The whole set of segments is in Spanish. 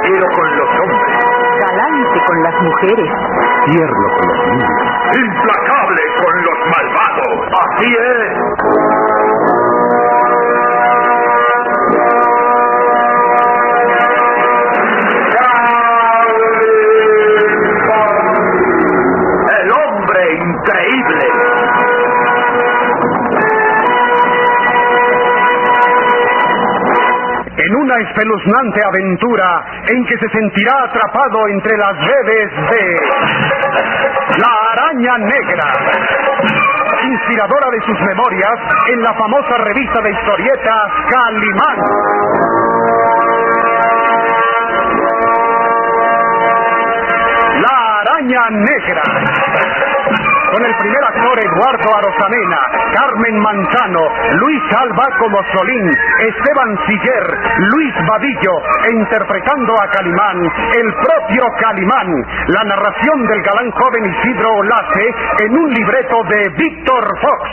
caballero con los hombres. Galante con las mujeres. Tierno con los niños. Implacable con los malvados. Así es. El hombre increíble. En una espeluznante aventura en que se sentirá atrapado entre las redes de la Araña Negra, inspiradora de sus memorias en la famosa revista de historietas Calimán. La Araña Negra, con el primer actor Eduardo Arosamena, Carmen Manzano, Luis Alba como Solín, Esteban Siller, Luis Vadillo, interpretando a Calimán, el propio Calimán, la narración del galán joven Isidro Olace en un libreto de Víctor Fox.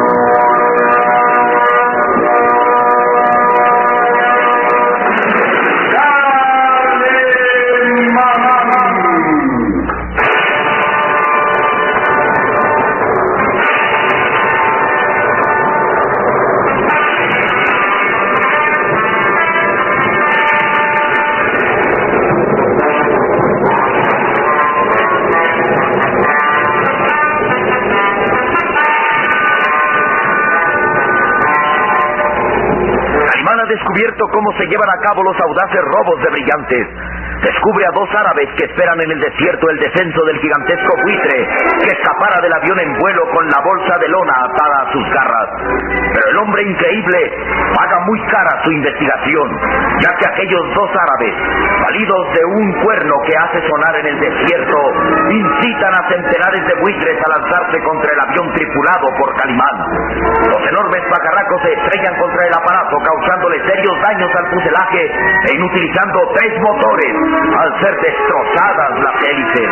Descubierto cómo se llevan a cabo los audaces robos de brillantes. Descubre a dos árabes que esperan en el desierto el descenso del gigantesco buitre que escapara del avión en vuelo con la bolsa de lona atada a sus garras. Pero el hombre increíble paga muy cara su investigación, ya que aquellos dos árabes, validos de un cuerno que hace sonar en el desierto, incitan a centenares de buitres a lanzarse contra el avión tripulado por Calimán. Los enormes pajarracos se estrellan contra el aparato, causándole serios daños al fuselaje e inutilizando 3 motores al ser destrozadas las hélices.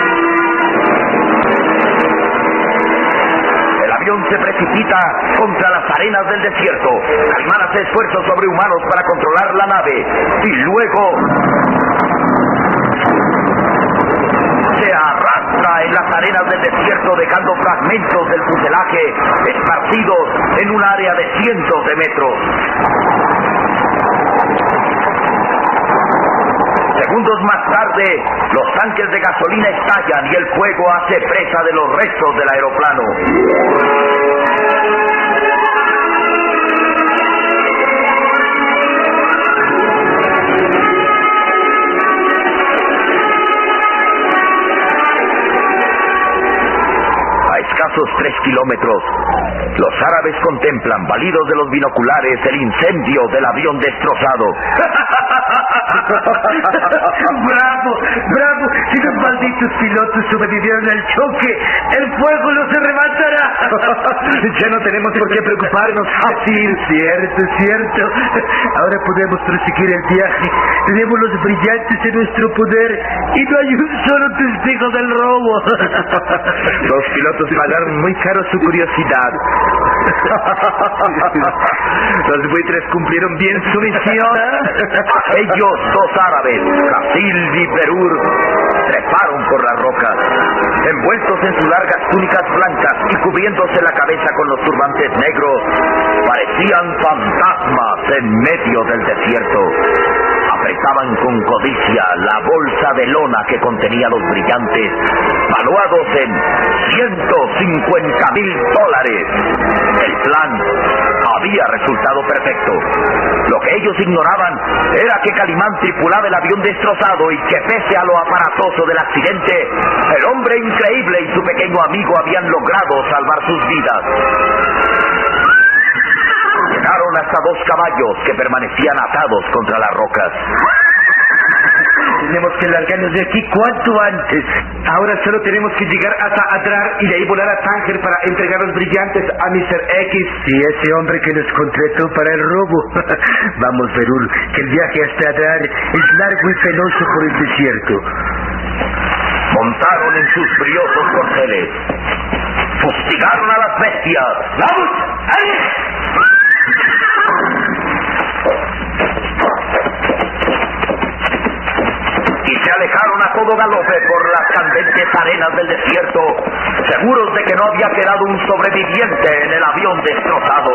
El avión se precipita contra las arenas del desierto. Calimán hace esfuerzos sobrehumanos para controlar la nave y luego se arrastra en las arenas del desierto, dejando fragmentos del fuselaje esparcidos en un área de cientos de metros. Segundos más tarde, los tanques de gasolina estallan y el fuego hace presa de los restos del aeroplano. A escasos 3 kilómetros, los árabes contemplan, validos de los binoculares, el incendio del avión destrozado. ¡Bravo! ¡Bravo! Si los malditos pilotos sobrevivieron al choque, el fuego los arrebatará. Ya no tenemos por qué preocuparnos. Sí, cierto. Ahora podemos proseguir el viaje. Tenemos los brillantes en nuestro poder y no hay un solo testigo del robo. Los pilotos pagaron muy caro su curiosidad. Los buitres cumplieron bien su misión. Aquellos dos árabes, Casil y Berur, treparon por las rocas. Envueltos en sus largas túnicas blancas y cubriéndose la cabeza con los turbantes negros, parecían fantasmas en medio del desierto. Apretaban con codicia la bolsa de lona que contenía los brillantes, valuados en $150,000. El plan había resultado perfecto. Lo que ellos ignoraban era que Calimán tripulaba el avión destrozado y que, pese a lo aparatoso del accidente, el hombre increíble y su pequeño amigo habían logrado salvar sus vidas. Llegaron hasta 2 caballos que permanecían atados contra las rocas. Tenemos que largarnos de aquí cuanto antes. Ahora solo tenemos que llegar hasta Adrar y de ahí volar a Tánger para entregar los brillantes a Mr. X. Y ese hombre que nos contrató para el robo. Vamos, Berul, que el viaje hasta Adrar es largo y penoso por el desierto. Montaron en sus briosos corceles. Fustigaron a las bestias. ¡Vamos! ¡Ahí! todo galope por las candentes arenas del desierto, seguros de que no había quedado un sobreviviente en el avión destrozado.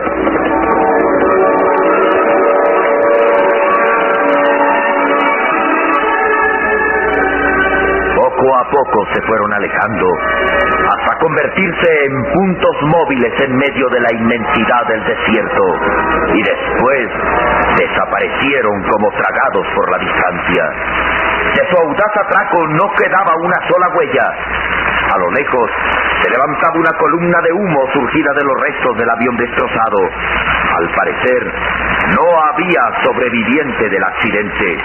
Poco a poco se fueron alejando, hasta convertirse en puntos móviles en medio de la inmensidad del desierto, y después desaparecieron como tragados por la distancia. De su audaz atraco no quedaba una sola huella. A lo lejos se levantaba una columna de humo surgida de los restos del avión destrozado. Al parecer, no había sobreviviente del accidente.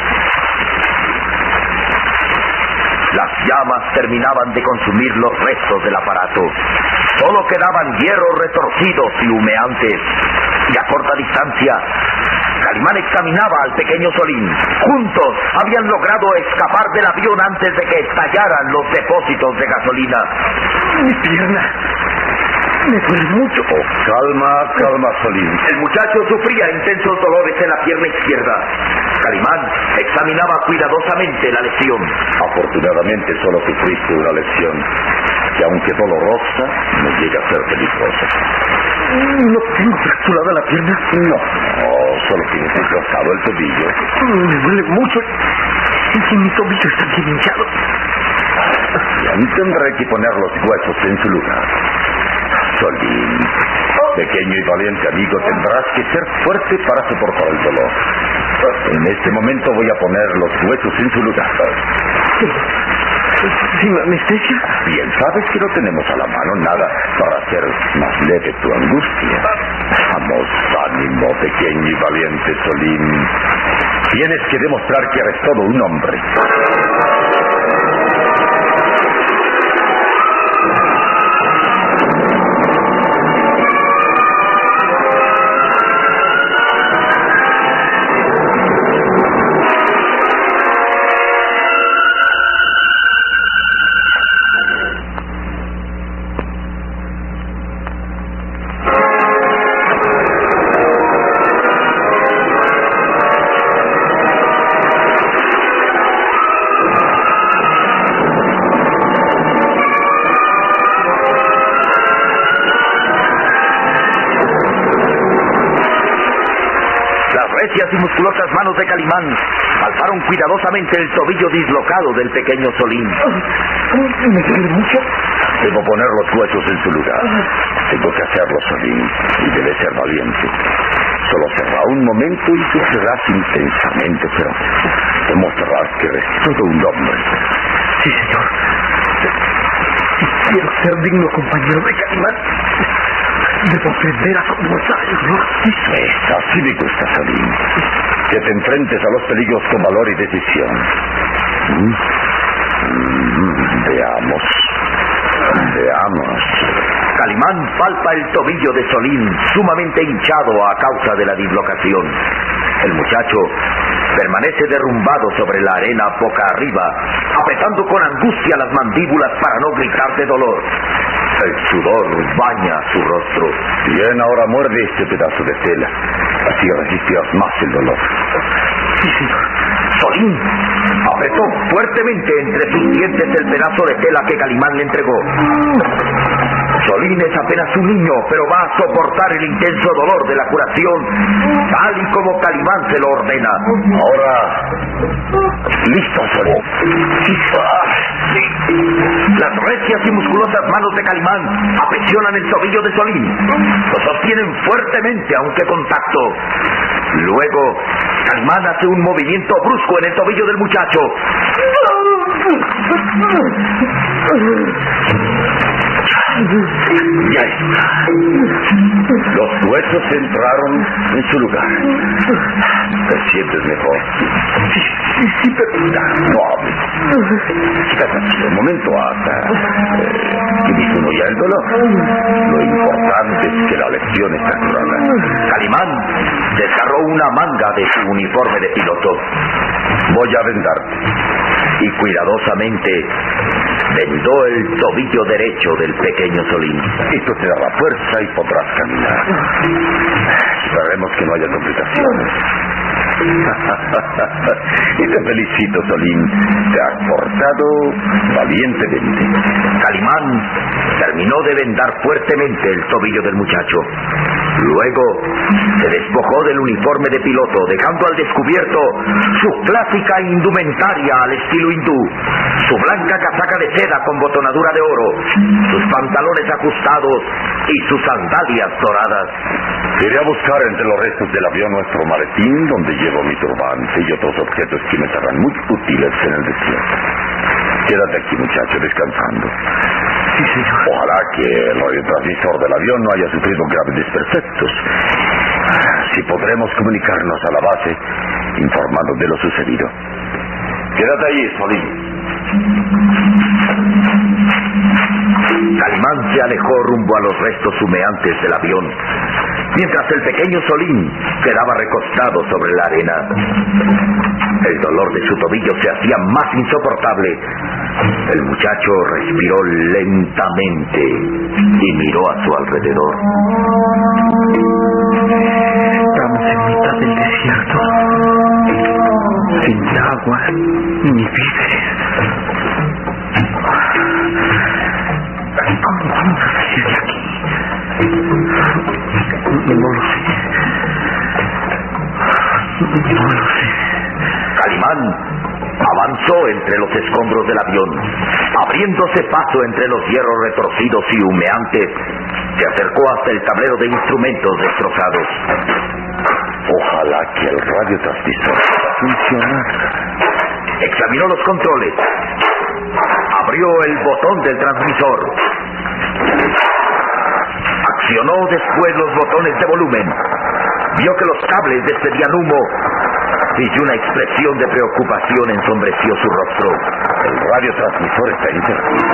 Las llamas terminaban de consumir los restos del aparato. Solo quedaban hierros retorcidos y humeantes. Y a corta distancia, Calimán examinaba al pequeño Solín. Juntos habían logrado escapar del avión antes de que estallaran los depósitos de gasolina. Mi pierna me duele mucho. Oh, calma, Solín. El muchacho sufría intensos dolores en la pierna izquierda. Calimán examinaba cuidadosamente la lesión. Afortunadamente solo sufriste una lesión que, aunque dolorosa, no llega a ser peligrosa. ¿No tengo fracturada la pierna? No, solo tienes destrozado el tobillo. Me duele mucho y mi tobillo está bien hinchado. Bien, tendré que poner los huesos en su lugar. Solín, pequeño y valiente amigo, tendrás que ser fuerte para soportar el dolor. En este momento voy a poner los huesos en su lugar. ¿Sin anestesia? Bien, sabes que no tenemos a la mano nada para hacer más leve tu angustia. Vamos, ánimo, pequeño y valiente Solín. Tienes que demostrar que eres todo un hombre. Y musculosas manos de Calimán palparon cuidadosamente el tobillo dislocado del pequeño Solín. ¿Me duele mucho? Debo poner los huesos en su lugar. Tengo que hacerlo, Solín, y debe ser valiente. Solo será un momento y sufrirás intensamente, pero demostrarás que eres todo un hombre. Sí, señor. Quiero ser digno compañero de Calimán. Debo aprender a soportar el dolor. Así me gusta, Solín. Que te enfrentes a los peligros con valor y decisión. Veamos. Calimán palpa el tobillo de Solín, sumamente hinchado a causa de la dislocación. El muchacho permanece derrumbado sobre la arena boca arriba, apretando con angustia las mandíbulas para no gritar de dolor. El sudor baña su rostro. Bien, ahora muerde este pedazo de tela. Así resistirás más el dolor. Sí, señor. Solín apretó fuertemente entre sus dientes el pedazo de tela que Calimán le entregó. Solín es apenas un niño, pero va a soportar el intenso dolor de la curación, tal y como Calimán se lo ordena. Ahora, listo, Solín. Las recias y musculosas manos de Calimán apresionan el tobillo de Solín. Lo sostienen fuertemente, aunque con tacto. Luego, Calimán hace un movimiento brusco en el tobillo del muchacho. Ya está. Los huesos entraron en su lugar. ¿Te sientes mejor? Sí, pero... No hables. Quédate aquí un momento hasta que disminuya el dolor. Lo importante es que la lesión está curada. Calimán desgarró una manga de su uniforme de piloto. Voy a vendarte. Y cuidadosamente vendó el tobillo derecho del pequeño Solín. Esto te dará fuerza y podrás caminar. Esperemos que no haya complicaciones. Te felicito, Solín. Te has portado valientemente. Calimán terminó de vendar fuertemente el tobillo del muchacho. Luego se despojó del uniforme de piloto, dejando al descubierto su clásica indumentaria al estilo hindú, su blanca casaca de seda con botonadura de oro, sus pantalones ajustados y sus sandalias doradas. Iré a buscar entre los restos del avión nuestro maletín, donde llevo mi turbante y otros objetos que me serán muy útiles en el desierto. Quédate aquí, muchacho, descansando. Sí, señor. Ojalá que el radiotransmisor del avión no haya sufrido graves desperfectos. Si podremos comunicarnos a la base informando de lo sucedido. Quédate ahí, Solín. Calimán se alejó rumbo a los restos humeantes del avión, mientras el pequeño Solín quedaba recostado sobre la arena. El dolor de su tobillo se hacía más insoportable. El muchacho respiró lentamente y miró a su alrededor. Estamos en mitad del desierto, sin agua ni víveres. ¿Cómo vamos a salir de aquí? No lo sé. No lo sé. Calimán avanzó entre los escombros del avión, abriéndose paso entre los hierros retorcidos y humeantes. Se acercó hasta el tablero de instrumentos destrozados. Ojalá que el radiotransmisor funcionara. Examinó los controles. Abrió el botón del transmisor. Accionó después los botones de volumen. Vio que los cables despedían humo y una expresión de preocupación ensombreció su rostro. El radiotransmisor está interrumpido.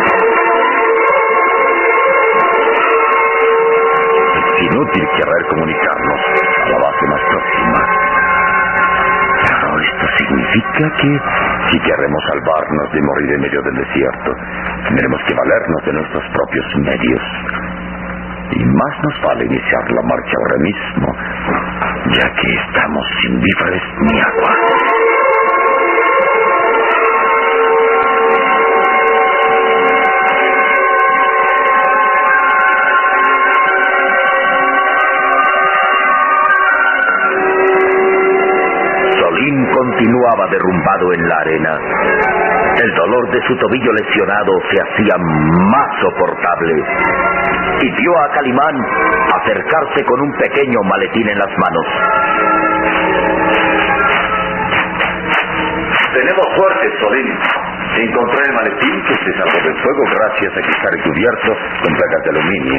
Es inútil querer comunicarnos a la base más próxima. Pero esto significa que si queremos salvarnos de morir en medio del desierto, tendremos que valernos de nuestros propios medios. Y más nos vale iniciar la marcha ahora mismo, ya que estamos sin víveres ni agua. Solín continuaba derrumbado en la arena. El dolor de su tobillo lesionado se hacía más soportable. Y vio a Calimán acercarse con un pequeño maletín en las manos. Tenemos suerte, Solín. Encontré el maletín que se salvó del fuego gracias a que está recubierto con placas de aluminio.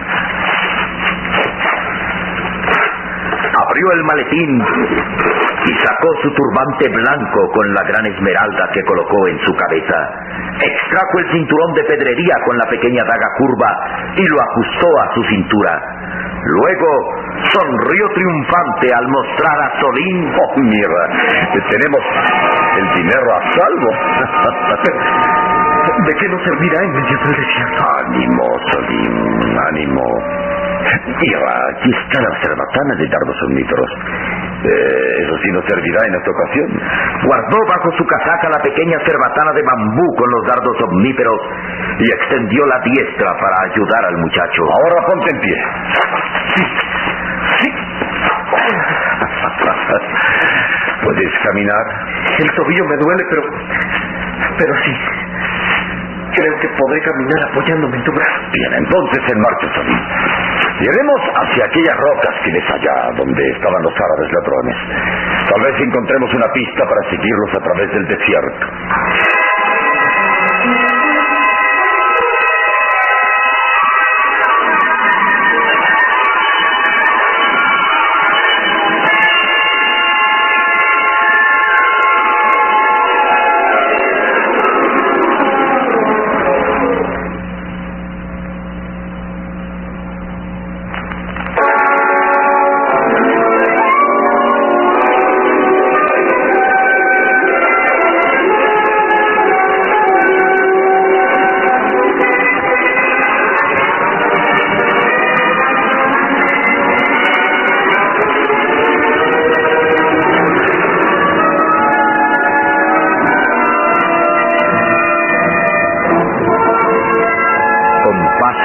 Abrió el maletín y sacó su turbante blanco con la gran esmeralda que colocó en su cabeza. Extrajo el cinturón de pedrería con la pequeña daga curva y lo ajustó a su cintura. Luego sonrió triunfante al mostrar a Solín. Oh, mira, tenemos el dinero a salvo. ¿De qué nos servirá en medio del desierto? Ánimo, Solín, ánimo. Mira, aquí está la cerbatana de dardos omníferos. Eso sí nos servirá en esta ocasión. Guardó bajo su casaca la pequeña cerbatana de bambú con los dardos omníferos y extendió la diestra para ayudar al muchacho. Ahora ponte en pie. Sí. ¿Puedes caminar? El tobillo me duele, pero sí. Creo que podré caminar apoyándome en tu brazo. Bien, entonces en marcha, Solín. Iremos hacia aquellas rocas que ves allá, donde estaban los árabes ladrones. Tal vez encontremos una pista para seguirlos a través del desierto.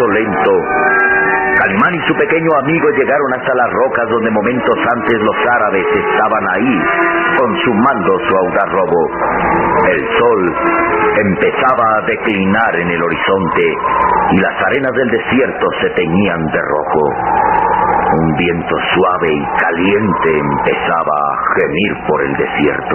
paso lento. Calimán y su pequeño amigo llegaron hasta las rocas donde momentos antes los árabes estaban ahí, consumando su audaz robo. El sol empezaba a declinar en el horizonte y las arenas del desierto se teñían de rojo. Un viento suave y caliente empezaba a gemir por el desierto.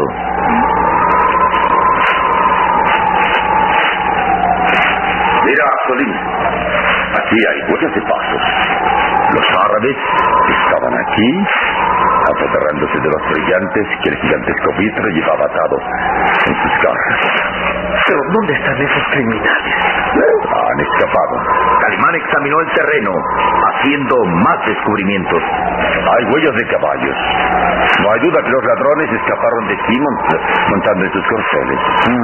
Mira, Solín, aquí hay huellas de pasos. Los árabes estaban aquí, apoderándose de los brillantes que el gigantesco buitre llevaba atados en sus garras. ¿Pero dónde están esos criminales? Han escapado. Calimán examinó el terreno, haciendo más descubrimientos. Hay huellas de caballos. No hay duda que los ladrones escaparon de aquí montando en sus corceles.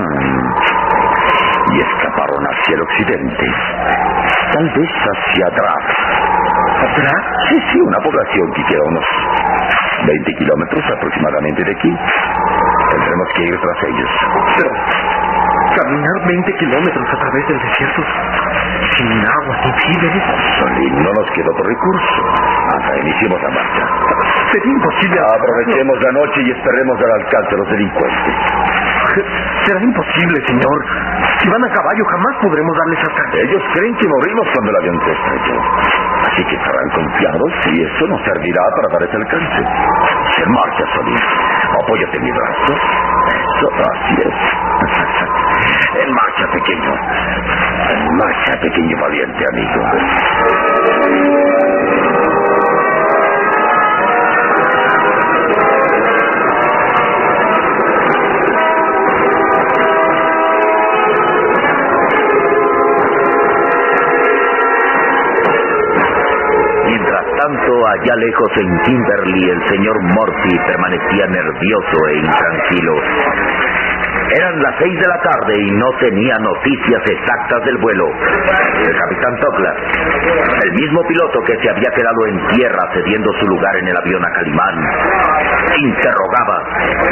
Y escaparon hacia el occidente. Tal vez hacia atrás. ¿Atrás? Sí, una población que queda unos 20 kilómetros aproximadamente de aquí. Tendremos que ir tras ellos. Pero caminar 20 kilómetros a través del desierto, sin agua ni víveres. Solín, no nos queda otro recurso. Anda, iniciemos la marcha. Sería imposible. Aprovechemos la noche y esperemos al alcance de los delincuentes. Será imposible, señor. Si van a caballo, jamás podremos darles alcance. Ellos creen que morimos cuando el avión se estrelló. Así que estarán confiados y eso nos servirá para dar ese alcance. En marcha, Solín. Apóyate en mi brazo. Eso, así es. En marcha, pequeño. En marcha, pequeño valiente amigo. Allá lejos en Kimberly, el señor Morty permanecía nervioso e intranquilo. Eran las 6 de la tarde y no tenía noticias exactas del vuelo. El capitán Douglas, el mismo piloto que se había quedado en tierra cediendo su lugar en el avión a Calimán, interrogaba.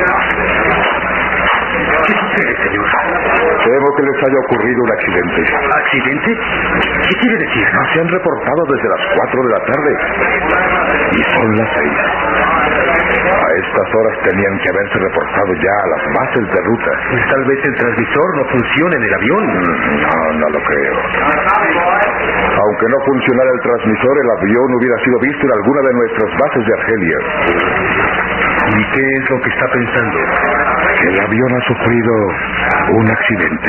¿Qué sucede, señor? Temo que les haya ocurrido un accidente. ¿Accidente? ¿Qué quiere decir? Se han reportado desde las 4 de la tarde. Y son las 6. A estas horas tenían que haberse reportado ya a las bases de ruta. Tal vez el transmisor no funcione en el avión. No lo creo. Aunque no funcionara el transmisor, el avión hubiera sido visto en alguna de nuestras bases de Argelia. ¿Y qué es lo que está pensando? Que el avión ha sufrido un accidente.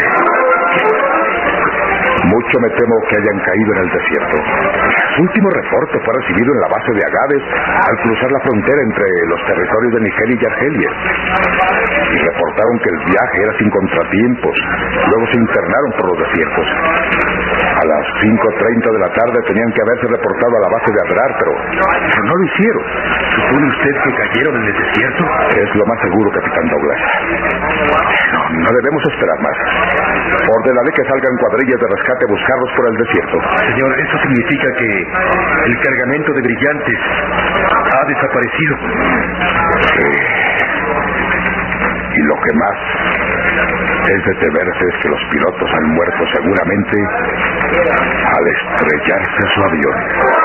Mucho me temo que hayan caído en el desierto. Su último reporte fue recibido en la base de Agades al cruzar la frontera entre los territorios de Nigeria y Argelia. Y reportaron que el viaje era sin contratiempos. Luego se internaron por los desiertos. A las 5:30 de la tarde tenían que haberse reportado a la base de Adrar, pero no lo hicieron. ¿Supone usted que cayeron en el desierto? Es lo más seguro, capitán Douglas. No debemos esperar más. Ordenaré que salgan cuadrillas de rescate a buscarlos por el desierto. Señor, eso significa que el cargamento de brillantes ha desaparecido. Sí. Y lo que más es de temerse es que los pilotos han muerto seguramente al estrellarse su avión.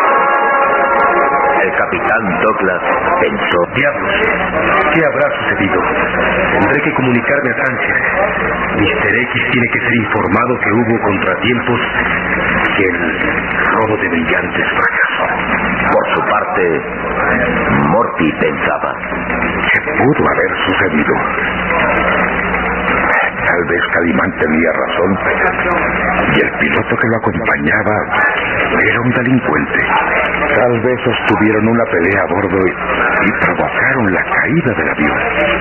El capitán Douglas pensó. Diablos, ¿qué habrá sucedido? Tendré que comunicarme a Francia. Mr. X tiene que ser informado que hubo contratiempos y que el robo de brillantes fracasó. Por su parte, Morty pensaba. ¿Qué pudo haber sucedido? Tal vez Calimán tenía razón y el piloto que lo acompañaba era un delincuente. Tal vez sostuvieron una pelea a bordo y provocaron la caída del avión.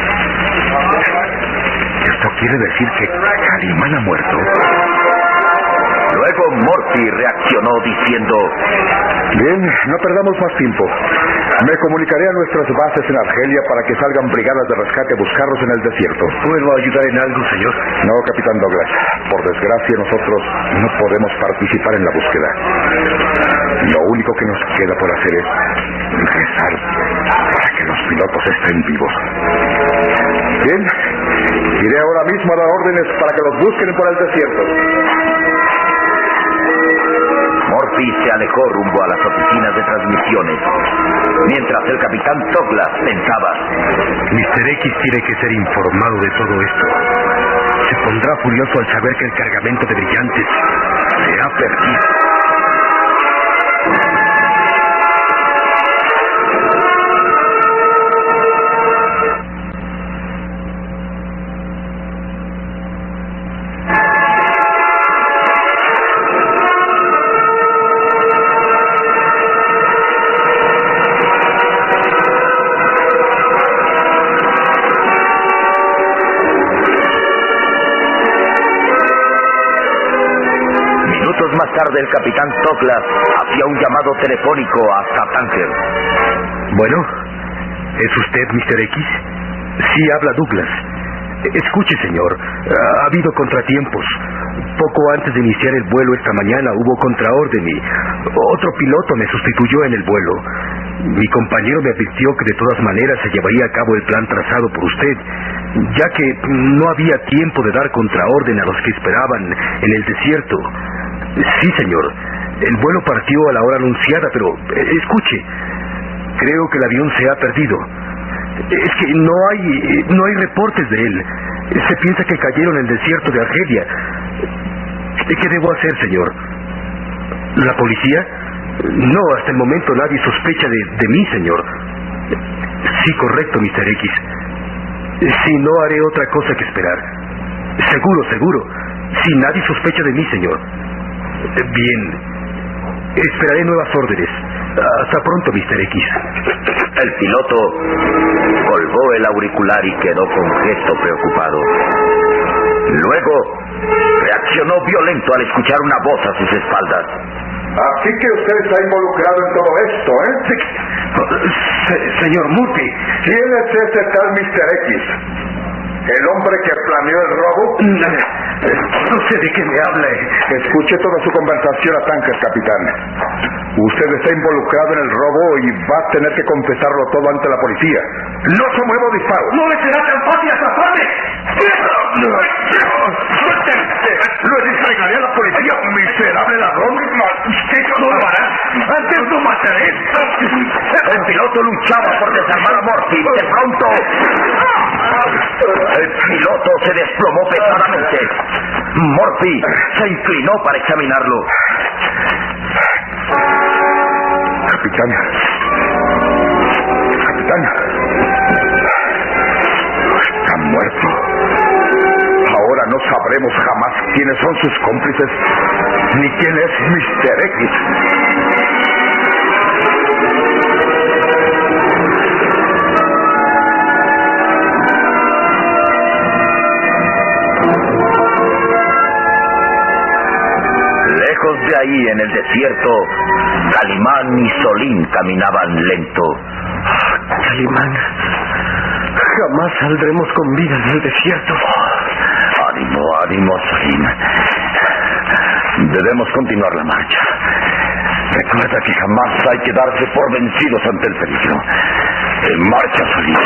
¿Esto quiere decir que Calimán ha muerto? Luego Morty reaccionó diciendo. Bien, no perdamos más tiempo. Me comunicaré a nuestras bases en Argelia para que salgan brigadas de rescate a buscarlos en el desierto. ¿Puedo ayudar en algo, señor? No, capitán Douglas. Por desgracia, nosotros no podemos participar en la búsqueda. Lo único que nos queda por hacer es rezar para que los pilotos estén vivos. Bien, iré ahora mismo a dar órdenes para que los busquen por el desierto. Morphy se alejó rumbo a las oficinas de transmisiones, mientras el capitán Douglas pensaba: Mr. X tiene que ser informado de todo esto. Se pondrá furioso al saber que el cargamento de brillantes se ha perdido. Más tarde el capitán Douglas hacía un llamado telefónico hasta Tanker. Bueno, ¿es usted Mr. X? Sí, habla Douglas. Escuche, señor, ha habido contratiempos. Poco antes de iniciar el vuelo esta mañana hubo contraorden y otro piloto me sustituyó en el vuelo. Mi compañero me advirtió que de todas maneras se llevaría a cabo el plan trazado por usted, ya que no había tiempo de dar contraorden a los que esperaban en el desierto. Sí, señor. El vuelo partió a la hora anunciada, pero escuche, creo que el avión se ha perdido. Es que no hay reportes de él. Se piensa que cayeron en el desierto de Argelia. ¿Qué debo hacer, señor? ¿La policía? No, hasta el momento nadie sospecha de mí, señor. Sí, correcto, Mr. X. Sí, no haré otra cosa que esperar. Seguro. Sí, nadie sospecha de mí, señor. Bien. Esperaré nuevas órdenes. Hasta pronto, Mr. X. El piloto colgó el auricular y quedó con gesto preocupado. Luego reaccionó violento al escuchar una voz a sus espaldas. Así que usted está involucrado en todo esto, ¿eh? Señor Murphy. ¿Quién es ese tal Mr. X? ¿El hombre que planeó el robo? No sé de qué me habla. Escuche toda su conversación a Tanker, capitán. Usted está involucrado en el robo y va a tener que confesarlo todo ante la policía. No se mueva, disparo. ¡No le será tan fácil atraparme! ¡Lo entregaré a la policía, miserable ladrón! ¡Usted no lo hará! ¡Antes lo mataré! El piloto luchaba por desarmar a Morphy. De pronto, el piloto se desplomó pesadamente. Morphy se inclinó para examinarlo. Capitán, está muerto. Ahora no sabremos jamás quiénes son sus cómplices, ni quién es Mr. X. Lejos de ahí, en el desierto, Calimán y Solín caminaban lento. Calimán, jamás saldremos con vida del desierto. Ánimo, Solín. Debemos continuar la marcha. Recuerda que jamás hay que darse por vencidos ante el peligro. En marcha, Solín.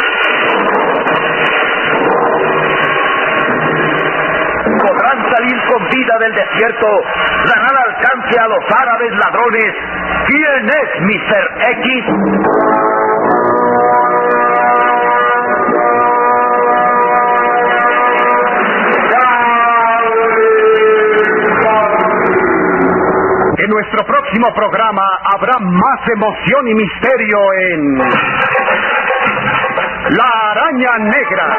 ¿Podrán salir con vida del desierto? ¿Darán alcance a los árabes ladrones? ¿Quién es Mr. X? En nuestro próximo programa habrá más emoción y misterio en La Araña Negra.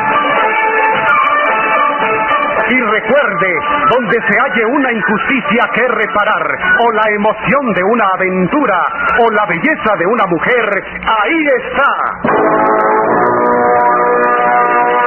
Y recuerde, donde se halle una injusticia que reparar, o la emoción de una aventura, o la belleza de una mujer, ahí está.